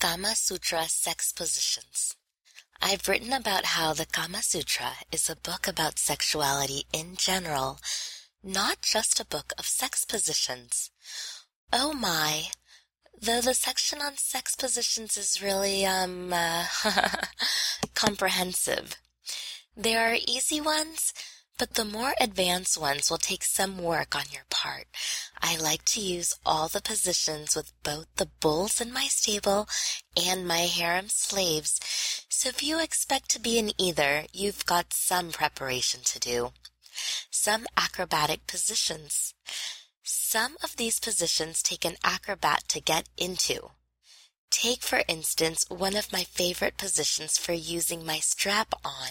Kama Sutra Sex Positions. I've written about how the Kama Sutra is a book about sexuality in general, not just a book of sex positions. Oh my, though the section on sex positions is really, comprehensive. There are easy ones, but the more advanced ones will take some work on your part. I like to use all the positions with both the bulls in my stable and my harem slaves, so if you expect to be in either, you've got some preparation to do. Some acrobatic positions. Some of these positions take an acrobat to get into. Take, for instance, one of my favorite positions for using my strap-on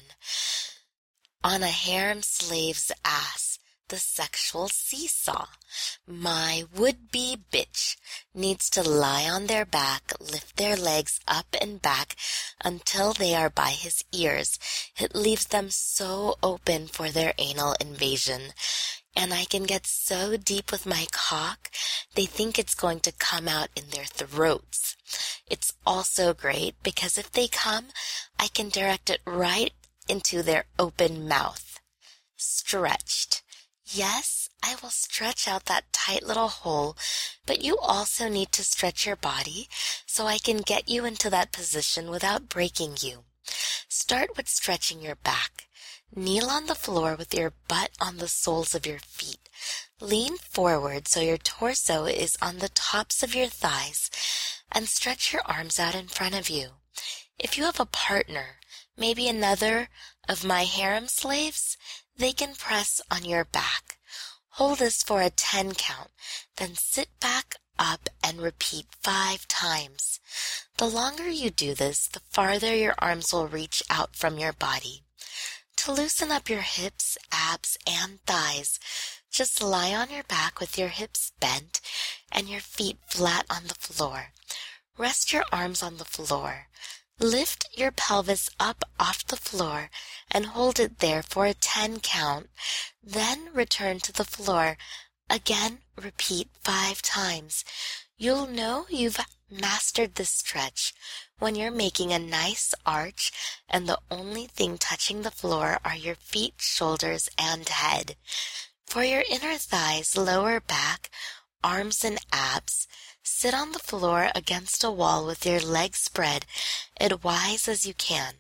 a harem slave's ass, the sexual seesaw. My would-be bitch needs to lie on their back, lift their legs up and back until they are by his ears. It leaves them so open for their anal invasion. And I can get so deep with my cock, they think it's going to come out in their throats. It's also great because if they come, I can direct it right into their open mouth. Stretched. Yes, I will stretch out that tight little hole, but you also need to stretch your body so I can get you into that position without breaking you. Start with stretching your back. Kneel on the floor with your butt on the soles of your feet. Lean forward so your torso is on the tops of your thighs, and stretch your arms out in front of you. If you have a partner, maybe another of my harem slaves, they can press on your back. Hold this for a 10 count, then sit back up and repeat 5 times. The longer you do this, the farther your arms will reach out from your body. To loosen up your hips, abs, and thighs, just lie on your back with your hips bent and your feet flat on the floor. Rest your arms on the floor. Lift your pelvis up off the floor and hold it there for a 10 count. Then return to the floor. Again, repeat 5 times. You'll know you've mastered this stretch when you're making a nice arch and the only thing touching the floor are your feet, shoulders, and head. For your inner thighs, lower back, arms, and abs, sit on the floor against a wall with your legs spread as wide as you can.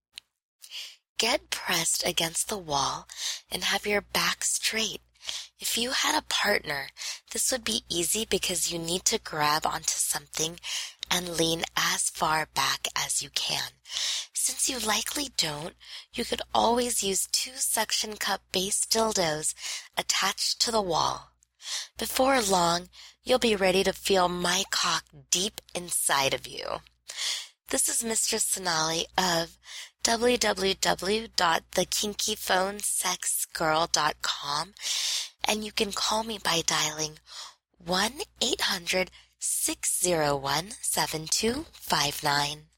Get pressed against the wall and have your back straight. If you had a partner, this would be easy because you need to grab onto something and lean as far back as you can. Since you likely don't, you could always use 2 suction cup base dildos attached to the wall. Before long, you'll be ready to feel my cock deep inside of you. This is Mistress Sonali of www.thekinkyphonesexgirl.com, and you can call me by dialing 1-800-601-7259.